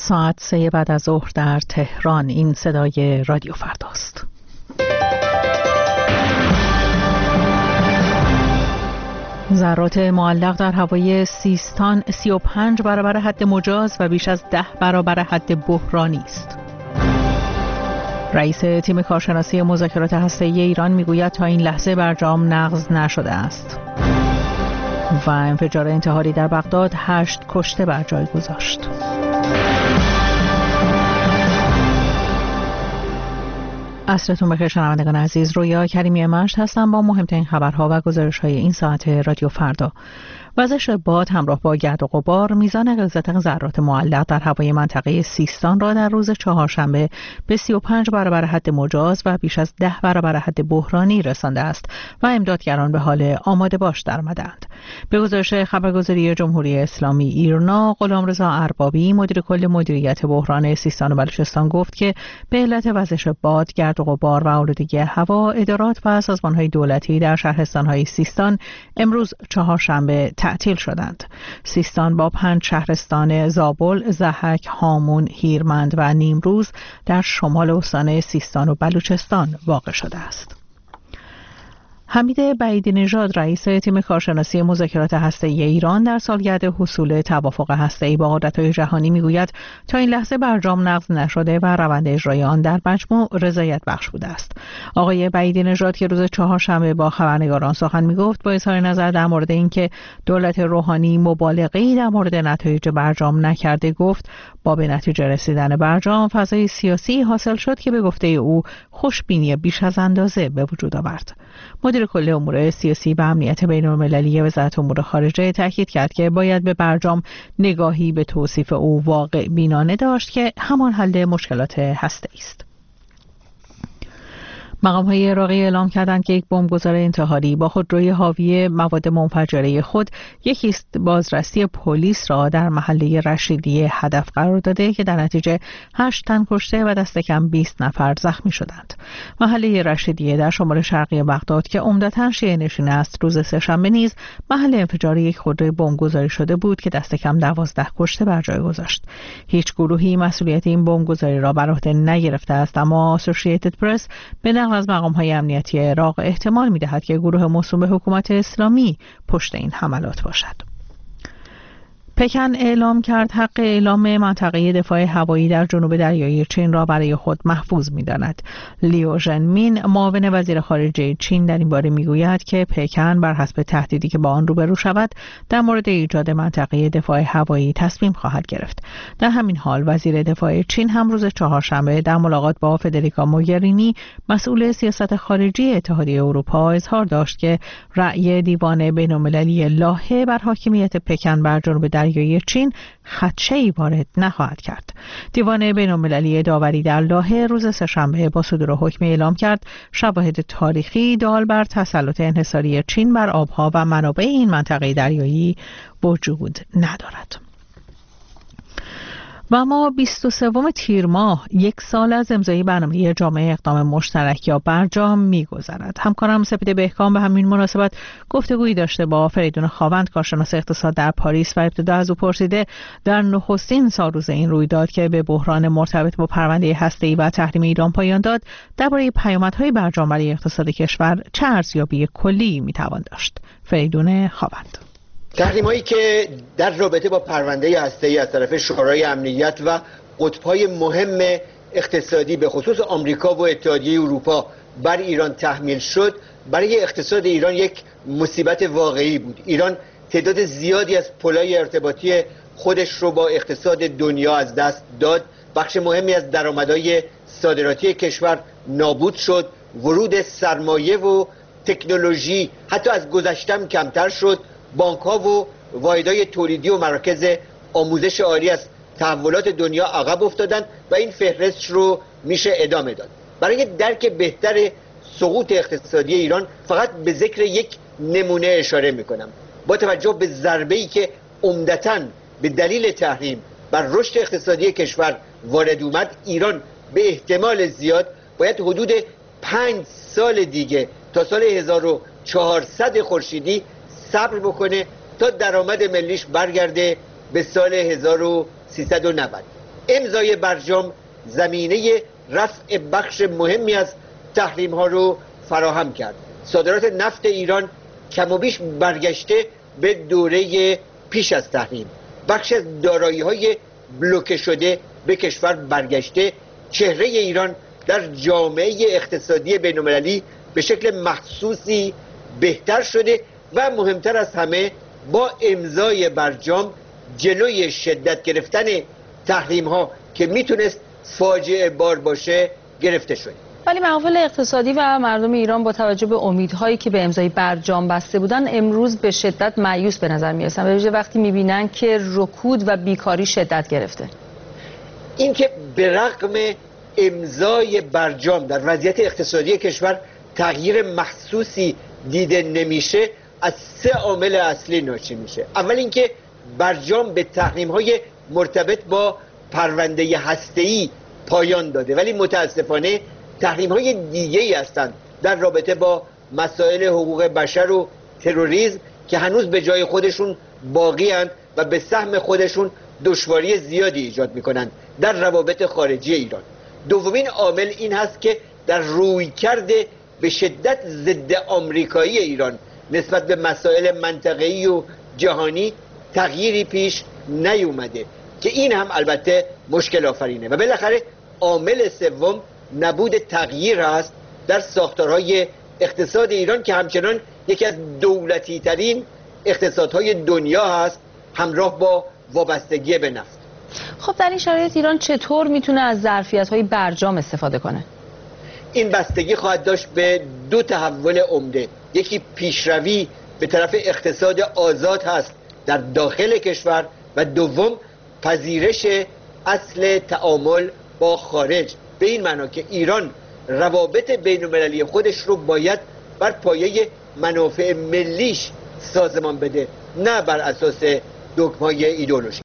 ساعت 3 بعد از ظهر در تهران. این صدای رادیو فرداست. ذرات معلق در هوای سیستان 35 برابر حد مجاز و بیش از 10 برابر حد بحرانی است. رئیس تیم کارشناسی مذاکرات هسته‌ای ایران میگوید تا این لحظه برجام نقض نشده است. و انفجار انتحاری در بغداد 8 کشته بر جای گذاشت. عصرتون بخیر شنوندگان عزیز، رویا کریمی مشت هستم با مهمترین خبرها و گزارش‌های این ساعت رادیو فردا. وزش باد همراه با گرد و غبار میزان غلظت ذرات معلق در هوای منطقه سیستان را در روز چهارشنبه به 35 برابر حد مجاز و بیش از 10 برابر حد بحرانی رسانده است و امدادگران به حال آماده باش درآمدند. به گزارش خبرگزاری جمهوری اسلامی ایرنا، غلامرضا اربابی مدیر کل مدیریت بحران سیستان و بلوچستان گفت که به علت وزش باد، گرد و غبار و آلودگی هوا، ادارات و سازمان‌های دولتی در شهرستان‌های سیستان امروز چهارشنبه تعطیل شدند. سیستان با 5 شهرستان زابل، ضحک، هامون، هیرمند و نیمروز در شمال استان سیستان و بلوچستان واقع شده است. حمید بعیدی نژاد رئیس تیم کارشناسی مذاکرات هسته‌ای ایران در سالگرد حصول توافق هسته‌ای با قدرت‌های جهانی میگوید تا این لحظه برجام نقض نشده و روند اجرای آن در مجموع رضایت بخش بوده است. آقای بعیدی نژاد که روز چهارشنبه با خبرنگاران سخن میگفت، با اظهار نظر در مورد اینکه دولت روحانی مبالغه‌ای در مورد نتایج برجام نکرده، گفت با به نتیجه رسیدن برجام فضای سیاسی حاصل شد که به گفته او خوشبینی بیش از اندازه به وجود آورد. مدیر کل امور سیاسی و امنیت بین‌المللی وزارت امور خارجه تاکید کرد که باید به برجام نگاهی به توصیف او واقع بینانه داشت که همان حل مشکلات هسته‌ای است. مقام‌های عراقی اعلام کردند که یک بمبگذار انتحاری با خودروی حاوی مواد منفجره خود یکی است بازرسی پلیس را در محله رشیدیه هدف قرار داده که در نتیجه 8 تن کشته و دست کم 20 نفر زخمی شدند. محله رشیدیه در شمال شرقی بغداد که عمدتاً شیعه نشین است، روز سه‌شنبه نیز محل انفجار یک خودروی بمبگذاری شده بود که دست کم 12 کشته بر جای گذاشت. هیچ گروهی مسئولیت این بمبگذاری را بر عهده نگرفته است، اما اسوسییتد پرس به از مقام‌های امنیتی عراق احتمال می‌دهد که گروه موسوم به حکومت اسلامی پشت این حملات باشد. پکن اعلام کرد حق اعلام منطقه دفاع هوایی در جنوب دریایی چین را برای خود محفوظ می‌داند. لیو ژنمین معاون وزیر خارجه چین در این باره می‌گوید که پکن بر حسب تهدیدی که با آن روبرو شود در مورد ایجاد منطقه دفاع هوایی تصمیم خواهد گرفت. در همین حال وزیر دفاع چین هم روز چهارشنبه در ملاقات با فدریکا موگرینی مسئول سیاست خارجی اتحادیه اروپا اظهار داشت که رأی دیوان بین‌المللی لاهه بر حاکمیت پکن بر جنوب دریایی چین خدشه‌ای وارد نخواهد کرد. دیوان بین‌المللی داوری در لاهه روز سه‌شنبه با صدور حکم اعلام کرد شواهد تاریخی دال بر تسلط انحصاری چین بر آبها و منابع این منطقه دریایی وجود ندارد. و اما 23 تیر ماه، یک سال از امضای برنامه جامعه اقدام مشترک یا برجام می‌گذرد. همکارم سپیده بهکام به همین مناسبت گفتگویی داشته با فریدون خاوند، کارشناس اقتصاد در پاریس، و ابتدا از او پرسیده در نخستین سالروز این رویداد که به بحران مرتبط با پرونده هسته‌ای و تحریم ایران پایان داد، درباره پیامدهای برجام برای اقتصاد کشور چه ارزیابی کلی می‌توان داشت؟ فریدون خاوند: تحریم‌هایی که در رابطه با پرونده هسته‌ای از طرف شورای امنیت و قطب‌های مهم اقتصادی به خصوص آمریکا و اتحادیه اروپا بر ایران تحمیل شد، برای اقتصاد ایران یک مصیبت واقعی بود. ایران تعداد زیادی از پل‌های ارتباطی خودش رو با اقتصاد دنیا از دست داد. بخش مهمی از درآمدهای صادراتی کشور نابود شد. ورود سرمایه و تکنولوژی حتی از گذشته کمتر شد. بانک‌ها و واحدهای تولیدی و مراکز آموزش عالی از تحولات دنیا عقب افتادند و این فهرست رو میشه ادامه داد. برای درک بهتر سقوط اقتصادی ایران فقط به ذکر یک نمونه اشاره میکنم. با توجه به ضربه‌ای که عمدتاً به دلیل تحریم بر رشد اقتصادی کشور وارد اومد، ایران به احتمال زیاد باید حدود 5 سال دیگه تا سال 1400 خورشیدی صبر بکنه تا درآمد ملیش برگرده به سال 1390. امضای برجام زمینه رفع بخش مهمی از تحریم ها رو فراهم کرد. صادرات نفت ایران کم و بیش برگشته به دوره پیش از تحریم. بخش از دارایی های بلوکه شده به کشور برگشته. چهره ایران در جامعه اقتصادی بین‌المللی به شکل محسوسی بهتر شده و مهمتر از همه با امضای برجام جلوی شدت گرفتن تحریم ها که میتونست فاجعه بار باشه گرفته شده. ولی محافل اقتصادی و مردم ایران با توجه به امیدهایی که به امضای برجام بسته بودن امروز به شدت مایوس به نظر میرسن، به ویژه وقتی میبینن که رکود و بیکاری شدت گرفته. این که به رغم امضای برجام در وضعیت اقتصادی کشور تغییر محسوسی دیده نمیشه از سه عامل اصلی ناشی میشه. اول اینکه برجام به تحریم‌های مرتبط با پرونده هسته‌ای پایان داده، ولی متاسفانه تحریم‌های دیگه‌ای هستند در رابطه با مسائل حقوق بشر و تروریسم که هنوز به جای خودشون باقی اند و به سهم خودشون دشواری زیادی ایجاد میکنند در روابط خارجی ایران. دومین عامل این هست که در رویکرد به شدت ضد آمریکایی ایران نسبت به مسائل منطقه‌ای و جهانی تغییری پیش نیومده که این هم البته مشکل آفرینه. و بالاخره عامل سوم نبود تغییر است در ساختارهای اقتصاد ایران که همچنان یکی از دولتی ترین اقتصادهای دنیا هست همراه با وابستگی به نفت. خب در این شرایط ایران چطور میتونه از ظرفیت‌های برجام استفاده کنه؟ این بستگی خواهد داشت به دو تحول عمده. یکی پیشروی به طرف اقتصاد آزاد هست در داخل کشور و دوم پذیرش اصل تعامل با خارج، به این معنا که ایران روابط بین‌المللی خودش رو باید بر پایه منافع ملیش سازمان بده، نه بر اساس دگم‌های ایدئولوژی.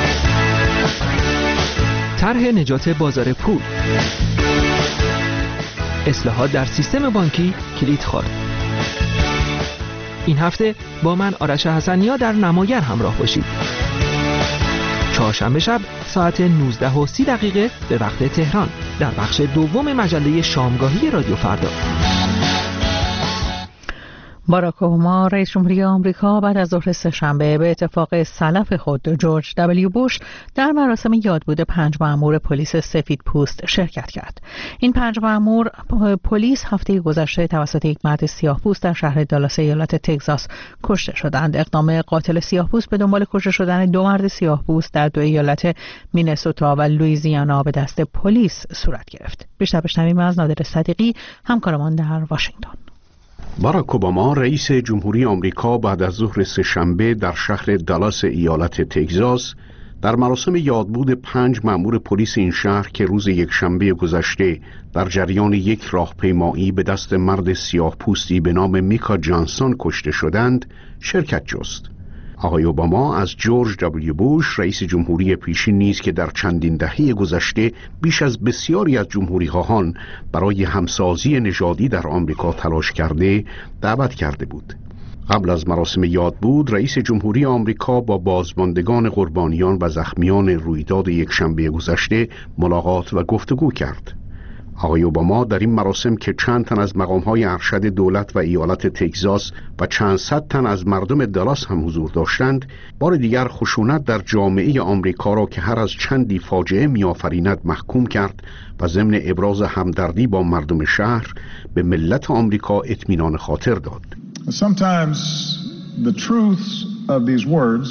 طرح نجات بازار پول، اصلاحات در سیستم بانکی کلید خورد. این هفته با من آرش حسنیا در نمایر همراه باشید. چهارشنبه شب ساعت 19:30 به وقت تهران در بخش دوم مجله شامگاهی رادیو فردا. باراک اوباما رئیس جمهوری آمریکا بعد از ظهر سه‌شنبه به اتفاق سلف خود جورج دبلیو بوش در مراسم یادبود 5 مأمور پلیس سفیدپوست شرکت کرد. این 5 مأمور پلیس هفته گذشته توسط یک مرد سیاه‌پوست در شهر دالاس ایالت تگزاس کشته شدند. اقدام قاتل سیاه‌پوست به دنبال کشته شدن 2 مرد سیاه‌پوست در 2 ایالت مینسوتا و لوئیزیانا به دست پلیس صورت گرفت. بیشتر بشنویم از نادر صدیقی، همکارمان در واشنگتن. باراک اوباما رئیس جمهوری آمریکا بعد از ظهر سه‌شنبه در شهر دالاس ایالت تگزاس در مراسم یادبود 5 مأمور پلیس این شهر که روز یکشنبه گذشته در جریان یک راهپیمایی به دست مرد سیاه‌پوستی به نام میکا جانسون کشته شدند شرکت جست. آقای اوباما از جورج دبلیو بوش رئیس جمهوری پیشین نیز که در چندین دهه گذشته بیش از بسیاری از جمهوری‌خواهان برای همسازی نژادی در آمریکا تلاش کرده دعوت کرده بود. قبل از مراسم یادبود رئیس جمهوری آمریکا با بازماندگان قربانیان و زخمیان رویداد یکشنبه گذشته ملاقات و گفتگو کرد. آقای اوباما در این مراسم که چند تن از مقام‌های ارشد دولت و ایالت تگزاس و چند صد تن از مردم دالاس هم حضور داشتند، بار دیگر خشونت در جامعه آمریکا را که هر از چندی فاجعه می‌آفریند محکوم کرد و ضمن ابراز همدردی با مردم شهر به ملت آمریکا اطمینان خاطر داد. Sometimes the truths of these words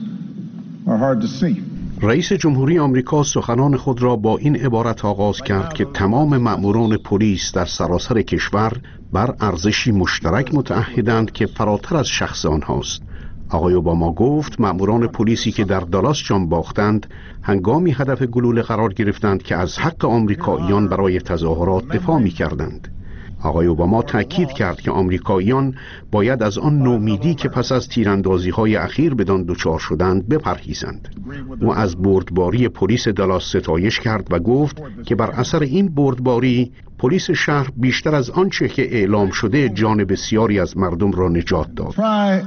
are hard to see. رئیس جمهوری آمریکا سخنان خود را با این عبارت آغاز کرد که تمام مأموران پلیس در سراسر کشور بر ارزشی مشترک متعهدند که فراتر از شخص آنهاست. آقای اوباما گفت مأموران پلیسی که در دالاس جان باختند هنگامی هدف گلوله قرار گرفتند که از حق آمریکاییان برای تظاهرات دفاع می‌کردند. آقای اوباما تأکید کرد که آمریکاییان باید از آن نومیدی که پس از تیراندازی‌های اخیر بدان دچار شدند بپرهیزند. او از بردباری پلیس دالاس ستایش کرد و گفت که بر اثر این بردباری پلیس شهر بیشتر از آنچه که اعلام شده جان بسیاری از مردم را نجات داد.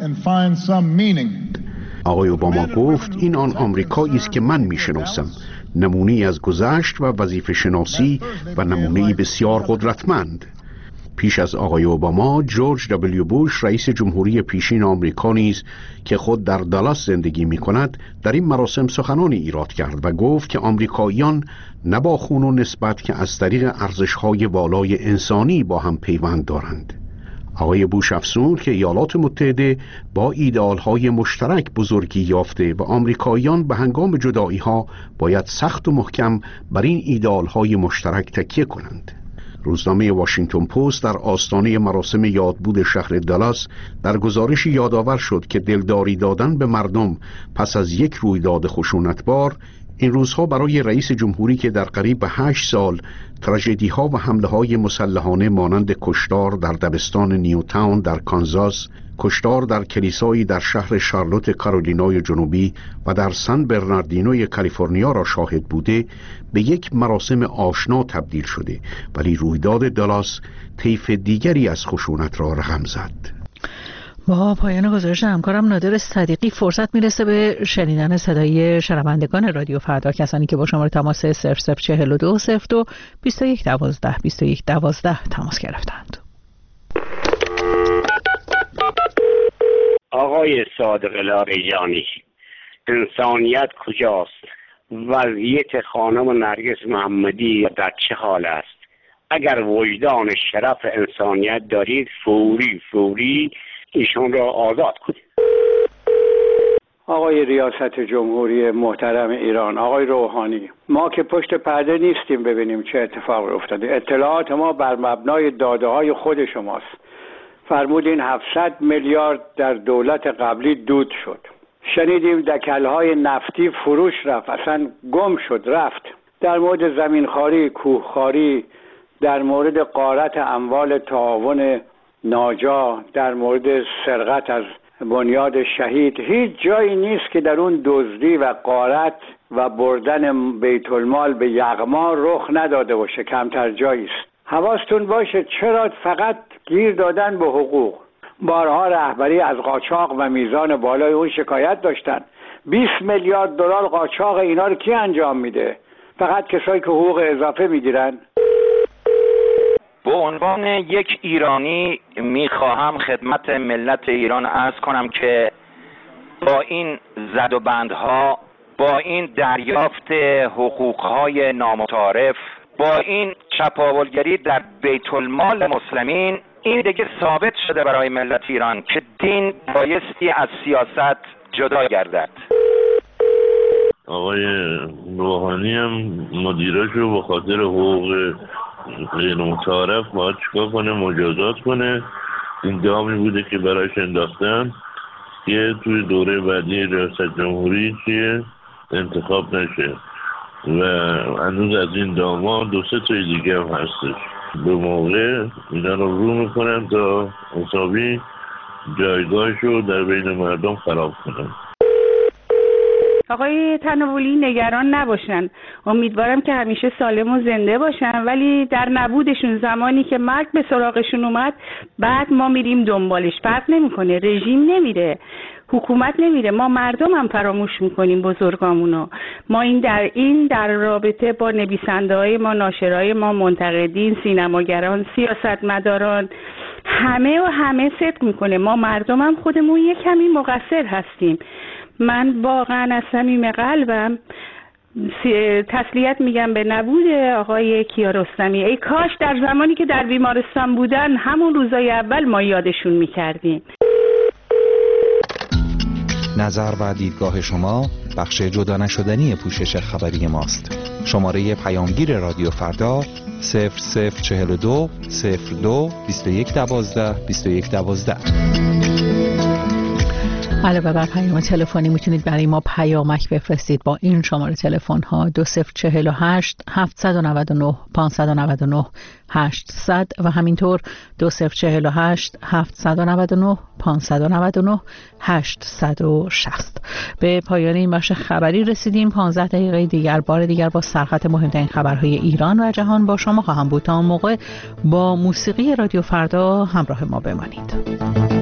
آقای اوباما گفت این آن آمریکایی است که من میشناسم. نمونه‌ای از گذشت و وظیفه شناسی و نمونه‌ای بسیار قدرتمند. پیش از آقای اوباما، جورج دبلیو بوش رئیس جمهوری پیشین آمریکا نیز که خود در دالاس زندگی می کند در این مراسم سخنانی ایراد کرد و گفت که آمریکاییان نه با خون و نسبت که از طریق ارزش‌های والای انسانی با هم پیوند دارند. آقای بوش افزود که ایالات متحده با ایدئال‌های مشترک بزرگی یافته و آمریکاییان به هنگام جدایی‌ها باید سخت و محکم بر این ایدئال‌های مشترک تکیه کنند. روزنامه واشنگتن پست در آستانه مراسم یادبود شهر دالاس در گزارشی یادآور شد که دلداری دادن به مردم پس از یک رویداد خشونتبار این روزها برای رئیس جمهوری که در قریب 8 سال تراژدی‌ها و حمله‌های مسلحانه مانند کشتار در دبستان نیوتاون در کانزاس، کشتار در کلیسایی در شهر شارلوت کارولینای جنوبی و در سن برناردینوی کالیفرنیا را شاهد بوده، به یک مراسم آشنا تبدیل شده، ولی رویداد دالاس طیف دیگری از خشونت را رقم زد. با پایان گزارش همکارم نادر صدیقی فرصت میرسه به شنیدن صدای شنوندگان رادیو فردا، کسانی که با شماره تماس 0042 02 21 12 21 12 تماس گرفتند. آقای صادق لاریجانی، انسانیت کجاست؟ وضعیت خانم نرگس محمدی در چه حال است؟ اگر وجدان شرف انسانیت دارید فوری ایشون را آزاد کنید. آقای ریاست جمهوری محترم ایران، آقای روحانی، ما که پشت پرده نیستیم ببینیم چه اتفاقی افتاده. اطلاعات ما بر مبنای داده‌های خود شماست. فرمودین 700 میلیارد در دولت قبلی دود شد. شنیدیم دکل‌های نفتی فروش رفت، اصلا گم شد رفت. در مورد زمینخواری، کوهخواری، در مورد غارت اموال تعاون ناجا، در مورد سرقت از بنیاد شهید، هیچ جایی نیست که در اون دزدی و غارت و بردن بیت المال به یغما رخ نداده باشه. کمتر جایی است. حواستون باشه چرا فقط گیر دادن به حقوق. بارها رهبری از قاچاق و میزان بالای اون شکایت داشتن. 20 میلیارد دلار قاچاق، اینا رو کی انجام میده؟ فقط کسایی که حقوق اضافه میگیرن. به عنوان یک ایرانی میخواهم خدمت ملت ایران عرض کنم که با این زد و بندها، با این دریافت حقوقهای نامتعارف، با این چپاولگری در بیت المال مسلمین، این دیگه ثابت شده برای ملت ایران که دین بایستی از سیاست جدا گردد. آقای روحانی هم مدیرشو به خاطر حقوق غیر متعارف باید چیکار کنه؟ مجازات کنه. این دامی بوده که برایش انداختن که توی دوره بعدی ریاست جمهوری که انتخاب نشه و هنوز از این داما 2-3 تا دیگه هم هستش. به موقع اینا رو میکنن تا حسابی جایگاهشو در بین مردم خراب کنن. آقای تناولی نگران نباشن، امیدوارم که همیشه سالم و زنده باشن، ولی در نبودشون زمانی که مرگ به سراغشون اومد بعد ما میریم دنبالش. فرق نمیکنه، رژیم نمیره، حکومت نمیره، ما مردم هم فراموش میکنیم بزرگامونو. ما این در رابطه با نویسنده‌های ما، ناشرای ما، منتقدین، سینماگران، سیاستمداران، همه صدق میکنه. ما مردم هم خودمون یک کمی مقصر هستیم. من واقعا از صمیم قلبم تسلیت میگم به نبود آقای کیارستمی. ای کاش در زمانی که در بیمارستان بودن همون روزای اول ما یادشون میکردیم. نظر و دیدگاه شما بخش جدا نشدنی پوشش خبری ماست. شماره پیامگیر رادیو فردا 0042 02 21 12 21 12. علاوه بر پیام تلفنی میتونید برای ما پیامک بفرستید با این شماره تلفن ها 2048 799 599 800 و همینطور 2048 799 599 860. به پایان این بخش خبری رسیدیم. 15 دقیقه دیگر بار دیگر با سرخط مهمترین خبرهای ایران و جهان با شما خواهم بود. تا اون موقع با موسیقی رادیو فردا همراه ما بمانید.